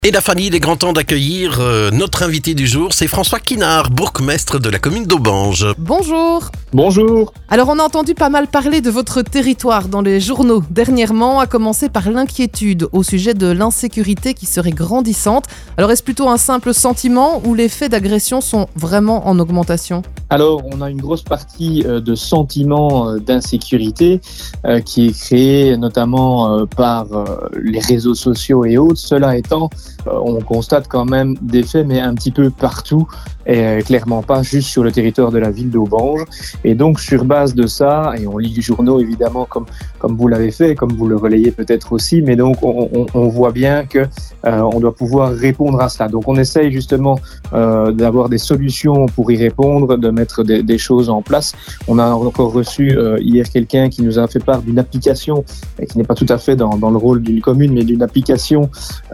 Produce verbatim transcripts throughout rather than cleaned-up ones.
Et la famille, il est grand temps d'accueillir euh, notre invité du jour, c'est François Quinard, bourgmestre de la commune d'Aubange. Bonjour. Bonjour. Alors on a entendu pas mal parler de votre territoire dans les journaux dernièrement, à commencer par l'inquiétude au sujet de l'insécurité qui serait grandissante. Alors est-ce plutôt un simple sentiment ou les faits d'agression sont vraiment en augmentation ? Alors, on a une grosse partie euh, de sentiments euh, d'insécurité euh, qui est créée notamment euh, par euh, les réseaux sociaux et autres. Cela étant, euh, on constate quand même des faits, mais un petit peu partout, et euh, clairement pas juste sur le territoire de la ville d'Aubange. Et donc, sur base de ça, et on lit les journaux évidemment comme comme vous l'avez fait, comme vous le relayez peut-être aussi, mais donc on, on, on voit bien que euh, on doit pouvoir répondre à cela. Donc, on essaye justement euh, d'avoir des solutions pour y répondre, de mettre des, des choses en place. On a encore reçu euh, hier quelqu'un qui nous a fait part d'une application et qui n'est pas tout à fait dans, dans le rôle d'une commune, mais d'une application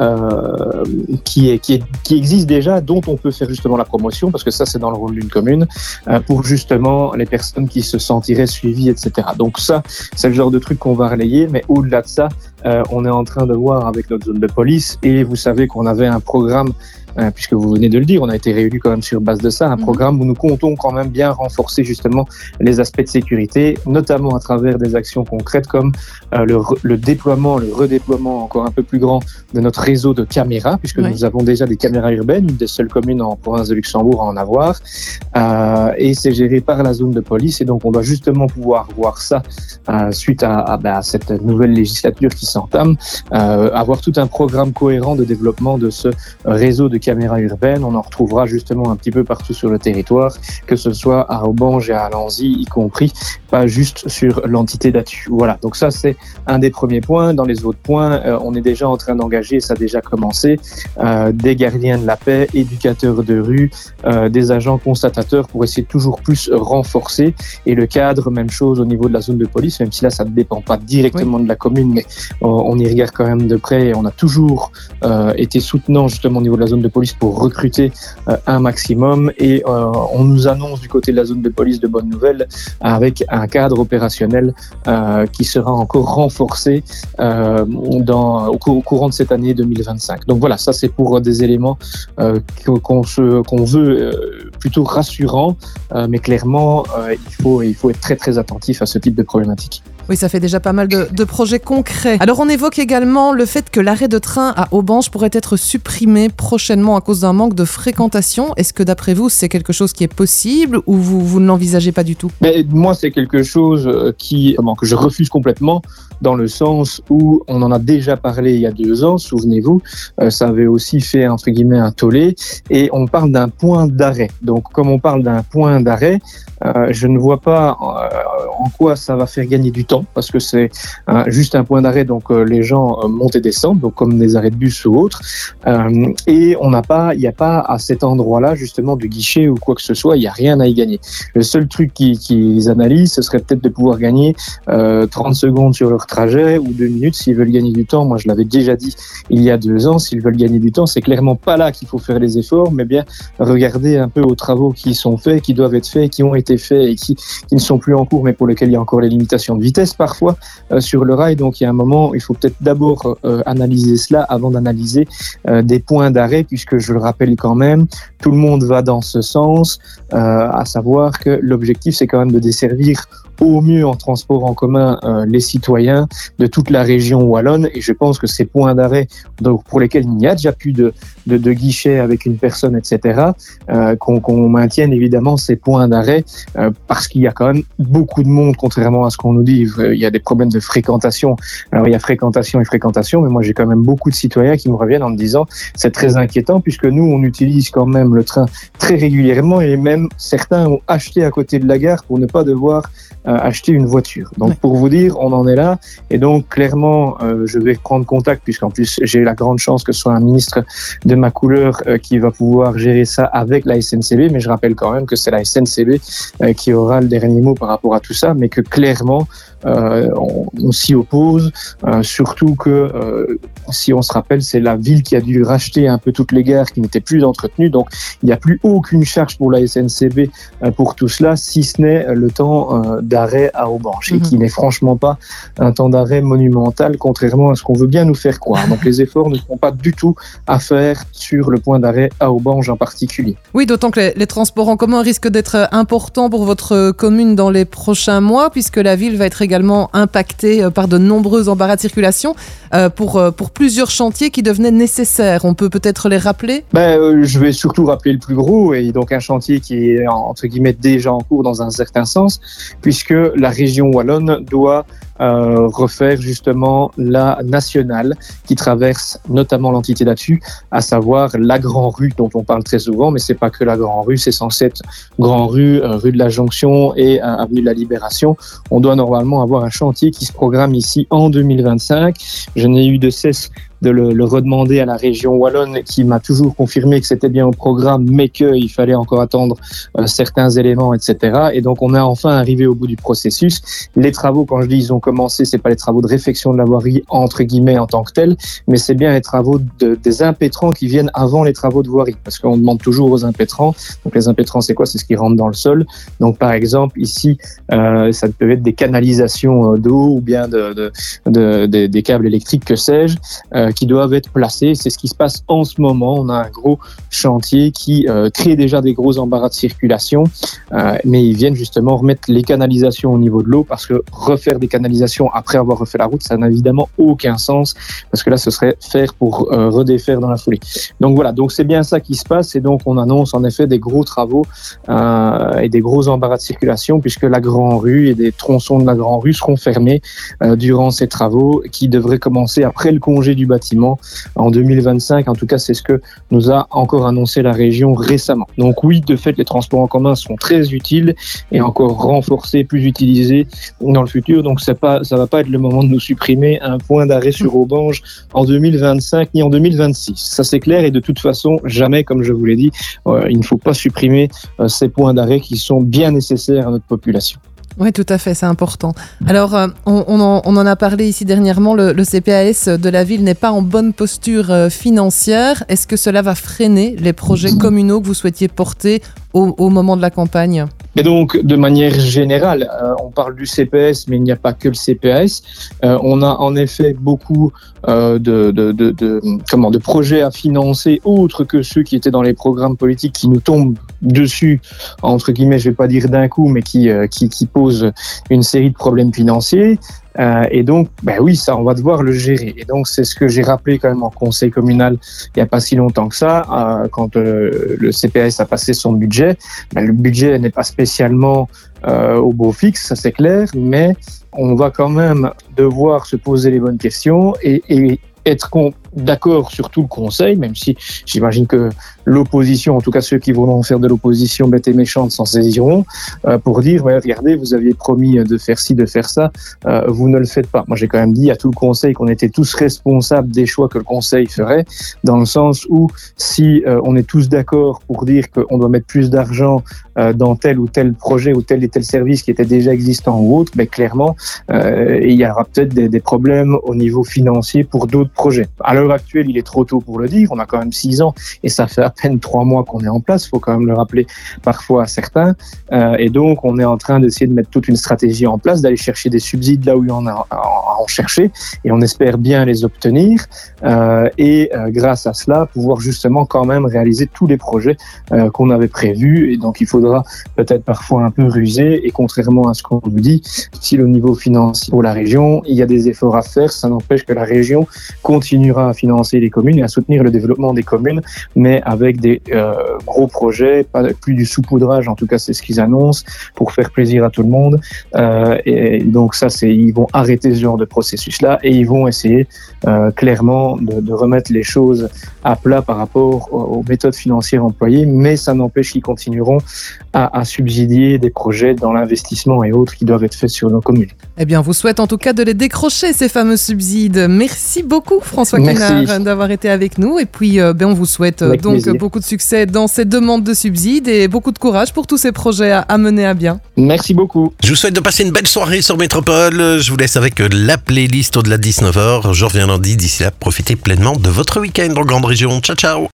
euh, qui, est, qui, est, qui existe déjà, dont on peut faire justement la promotion, parce que ça c'est dans le rôle d'une commune, euh, pour justement les personnes qui se sentiraient suivies, et cetera. Donc ça, c'est le genre de truc qu'on va relayer, mais au-delà de ça, euh, on est en train de voir avec notre zone de police, et vous savez qu'on avait un programme, Euh, puisque vous venez de le dire, on a été réunis quand même sur base de ça, un mmh. programme où nous comptons quand même bien renforcer justement les aspects de sécurité, notamment à travers des actions concrètes comme euh, le, re- le déploiement, le redéploiement encore un peu plus grand de notre réseau de caméras, puisque oui. nous avons déjà des caméras urbaines, une des seules communes en province de Luxembourg à en avoir, euh, et c'est géré par la zone de police, et donc on doit justement pouvoir voir ça euh, suite à, à, bah, à cette nouvelle législature qui s'entame, euh, avoir tout un programme cohérent de développement de ce réseau de caméras urbaines. On en retrouvera justement un petit peu partout sur le territoire, que ce soit à Aubange et à Lanzy y compris, pas juste sur l'entité d'Atu. Voilà, donc ça c'est un des premiers points. Dans les autres points, euh, on est déjà en train d'engager, ça a déjà commencé, euh, des gardiens de la paix, éducateurs de rue, euh, des agents constatateurs pour essayer de toujours plus renforcer. Et le cadre, même chose au niveau de la zone de police, même si là ça ne dépend pas directement oui. de la commune, mais on, on y regarde quand même de près et on a toujours euh, été soutenant justement au niveau de la zone de police pour recruter euh, un maximum, et euh, on nous annonce du côté de la zone de police de bonnes nouvelles avec un cadre opérationnel euh, qui sera encore renforcé euh, dans, au, au courant de cette année deux mille vingt-cinq. Donc voilà, ça c'est pour des éléments euh, qu'on, se, qu'on veut euh, plutôt rassurants, euh, mais clairement euh, il, faut, il faut être très très attentif à ce type de problématique. Oui, ça fait déjà pas mal de, de projets concrets. Alors on évoque également le fait que l'arrêt de train à Aubange pourrait être supprimé prochainement à cause d'un manque de fréquentation. Est-ce que d'après vous, c'est quelque chose qui est possible ou vous, vous ne l'envisagez pas du tout ? Mais moi, c'est quelque chose qui, comment, que je refuse complètement, dans le sens où on en a déjà parlé il y a deux ans, souvenez-vous, euh, ça avait aussi fait entre guillemets un tollé, et on parle d'un point d'arrêt. Donc comme on parle d'un point d'arrêt, euh, je ne vois pas euh, en quoi ça va faire gagner du temps, parce que c'est euh, juste un point d'arrêt, donc euh, les gens euh, montent et descendent, donc comme des arrêts de bus ou autres, euh, et on n'a pas, il n'y a pas à cet endroit-là justement de guichet ou quoi que ce soit, il n'y a rien à y gagner. Le seul truc qu'ils, qu'ils analysent, ce serait peut-être de pouvoir gagner euh, trente secondes sur leur trajet ou deux minutes s'ils veulent gagner du temps. Moi, je l'avais déjà dit il y a deux ans, s'ils veulent gagner du temps, c'est clairement pas là qu'il faut faire les efforts, mais bien regarder un peu aux travaux qui sont faits, qui doivent être faits, qui ont été faits et qui, qui ne sont plus en cours, mais pour lesquels il y a encore les limitations de vitesse parfois euh, sur le rail. Donc il y a un moment, il faut peut-être d'abord euh, analyser cela avant d'analyser euh, des points d'arrêt, puisque je le rappelle quand même, tout le monde va dans ce sens, euh, à savoir que l'objectif c'est quand même de desservir au mieux en transport en commun euh, les citoyens de toute la région wallonne, et je pense que ces points d'arrêt donc, pour lesquels il n'y a déjà plus de, de, de guichet avec une personne, et cetera, euh, qu'on, qu'on maintienne évidemment ces points d'arrêt euh, parce qu'il y a quand même beaucoup de monde, contrairement à ce qu'on nous dit. Il y a des problèmes de fréquentation. Alors il y a fréquentation et fréquentation, mais moi j'ai quand même beaucoup de citoyens qui me reviennent en me disant c'est très inquiétant puisque nous on utilise quand même le train très régulièrement, et même certains ont acheté à côté de la gare pour ne pas devoir acheter une voiture. Donc, ouais. pour vous dire, on en est là. Et donc, clairement, euh, je vais prendre contact, puisqu'en plus, j'ai la grande chance que ce soit un ministre de ma couleur euh, qui va pouvoir gérer ça avec la S N C B. Mais je rappelle quand même que c'est la S N C B euh, qui aura le dernier mot par rapport à tout ça, mais que clairement, euh, on, on s'y oppose, euh, surtout que, euh, si on se rappelle, c'est la ville qui a dû racheter un peu toutes les gares qui n'étaient plus entretenues, donc il n'y a plus aucune charge pour la S N C B euh, pour tout cela, si ce n'est le temps euh, d'arrêt à Aubange, et qui n'est franchement pas un temps d'arrêt monumental, contrairement à ce qu'on veut bien nous faire croire. Donc les efforts ne sont pas du tout à faire sur le point d'arrêt à Aubange en particulier. Oui, d'autant que les, les transports en commun risquent d'être importants pour votre commune dans les prochains mois, puisque la ville va être également impactée par de nombreux embarras de circulation euh, pour, pour plusieurs chantiers qui devenaient nécessaires. On peut peut-être les rappeler ? ben, euh, Je vais surtout rappeler le plus gros, et donc un chantier qui est entre guillemets déjà en cours dans un certain sens, puisque la région wallonne doit Euh, refaire justement la nationale qui traverse notamment l'entité là-dessus, à savoir la Grand Rue dont on parle très souvent, mais c'est pas que la Grand Rue, c'est censé être Grand Rue, euh, rue de la Jonction et euh, avenue de la Libération. On doit normalement avoir un chantier qui se programme ici en deux mille vingt-cinq. Je n'ai eu de cesse de le, le redemander à la région wallonne, qui m'a toujours confirmé que c'était bien au programme, mais qu'il fallait encore attendre euh, certains éléments, et cetera. Et donc on est enfin arrivé au bout du processus. Les travaux, quand je dis ils ont commencé, c'est pas les travaux de réfection de la voirie entre guillemets en tant que tels, mais c'est bien les travaux de, des impétrants qui viennent avant les travaux de voirie, parce qu'on demande toujours aux impétrants. Donc les impétrants, c'est quoi ? C'est ce qui rentre dans le sol. Donc par exemple ici, euh, ça peut être des canalisations d'eau ou bien de, de, de, de, des câbles électriques, que sais-je. Euh, qui doivent être placés. C'est ce qui se passe en ce moment. On a un gros chantier qui euh, crée déjà des gros embarras de circulation, euh, mais ils viennent justement remettre les canalisations au niveau de l'eau, parce que refaire des canalisations après avoir refait la route, ça n'a évidemment aucun sens, parce que là, ce serait faire pour euh, redéfaire dans la foulée. Donc voilà, donc c'est bien ça qui se passe, et donc on annonce en effet des gros travaux euh, et des gros embarras de circulation, puisque la Grand Rue et des tronçons de la Grand Rue seront fermés euh, durant ces travaux, qui devraient commencer après le congé du bâtiment en deux mille vingt-cinq. En tout cas, c'est ce que nous a encore annoncé la région récemment. Donc oui, de fait, les transports en commun sont très utiles et encore renforcés, plus utilisés dans le futur. Donc c'est pas, ça va pas être le moment de nous supprimer un point d'arrêt sur Aubange en deux mille vingt-cinq ni en deux mille vingt-six. Ça c'est clair, et de toute façon, jamais, comme je vous l'ai dit, euh, il ne faut pas supprimer euh, ces points d'arrêt qui sont bien nécessaires à notre population. Oui, tout à fait, c'est important. Alors, euh, on, on, en, on en a parlé ici dernièrement, le, le C P A S de la ville n'est pas en bonne posture euh, financière. Est-ce que cela va freiner les projets communaux que vous souhaitiez porter au, au moment de la campagne ? Et donc, de manière générale, euh, on parle du C P S, mais il n'y a pas que le C P A S. Euh, on a en effet beaucoup euh, de, de, de, de, comment, de projets à financer, autres que ceux qui étaient dans les programmes politiques, qui nous tombent dessus, entre guillemets, je vais pas dire d'un coup, mais qui, euh, qui, qui posent une série de problèmes financiers. Euh, et donc, ben oui, ça, on va devoir le gérer. Et donc, c'est ce que j'ai rappelé quand même en conseil communal il n'y a pas si longtemps que ça, euh, quand euh, le C P A S a passé son budget. Ben, le budget n'est pas spécialement euh, au beau fixe, ça c'est clair, mais on va quand même devoir se poser les bonnes questions et, et être con- d'accord sur tout le conseil, même si j'imagine que l'opposition, en tout cas ceux qui voudront faire de l'opposition bête et méchante, s'en saisiront euh, pour dire ouais, regardez, vous aviez promis de faire ci, de faire ça, euh, vous ne le faites pas. Moi j'ai quand même dit à tout le conseil qu'on était tous responsables des choix que le conseil ferait, dans le sens où si euh, on est tous d'accord pour dire qu'on doit mettre plus d'argent euh, dans tel ou tel projet ou tel et tel service qui était déjà existant ou autre, ben clairement euh, il y aura peut-être des, des problèmes au niveau financier pour d'autres projets. À l'heure actuelle, il est trop tôt pour le dire, on a quand même six ans et ça fait à peine trois mois qu'on est en place, il faut quand même le rappeler parfois à certains, euh, et donc on est en train d'essayer de mettre toute une stratégie en place, d'aller chercher des subsides là où il y en a à en chercher, et on espère bien les obtenir, euh, et euh, grâce à cela, pouvoir justement quand même réaliser tous les projets euh, qu'on avait prévus, et donc il faudra peut-être parfois un peu ruser, et contrairement à ce qu'on nous dit, si au niveau financier pour la région, il y a des efforts à faire, ça n'empêche que la région continuera à financer les communes et à soutenir le développement des communes, mais avec des euh, gros projets, pas plus du saupoudrage, en tout cas c'est ce qu'ils annoncent, pour faire plaisir à tout le monde. Euh, et donc ça, c'est, ils vont arrêter ce genre de processus-là et ils vont essayer euh, clairement de, de remettre les choses à plat par rapport aux, aux méthodes financières employées, mais ça n'empêche qu'ils continueront à, à subsidier des projets dans l'investissement et autres qui doivent être faits sur nos communes. Eh bien, on vous souhaite en tout cas de les décrocher, ces fameux subsides. Merci beaucoup, François Quinard, d'avoir été avec nous. Et puis, euh, ben, on vous souhaite euh, donc plaisir. beaucoup de succès dans ces demandes de subsides et beaucoup de courage pour tous ces projets à, à mener à bien. Merci beaucoup. Je vous souhaite de passer une belle soirée sur Métropole. Je vous laisse avec la playlist au-delà de dix-neuf heures. Je reviens lundi. D'ici là, profitez pleinement de votre week-end en grande région. Ciao, ciao.